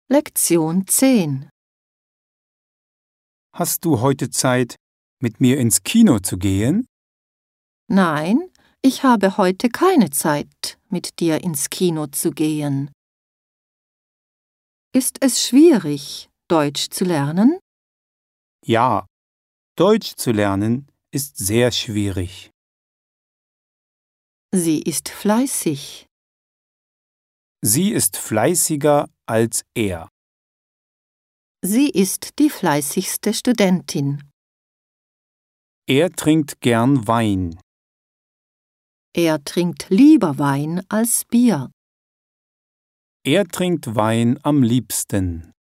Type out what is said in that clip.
Lektion 10. Hast du heute Zeit, mit mir ins Kino zu gehen? Nein, ich habe heute keine Zeit, mit dir ins Kino zu gehen. Ist es schwierig, Deutsch zu lernen? Ja, Deutsch zu lernen ist sehr schwierig. Sie ist fleißig. Sie ist fleißiger als er. Sie ist die fleißigste Studentin. Er trinkt gern Wein. Er trinkt lieber Wein als Bier. Er trinkt Wein am liebsten.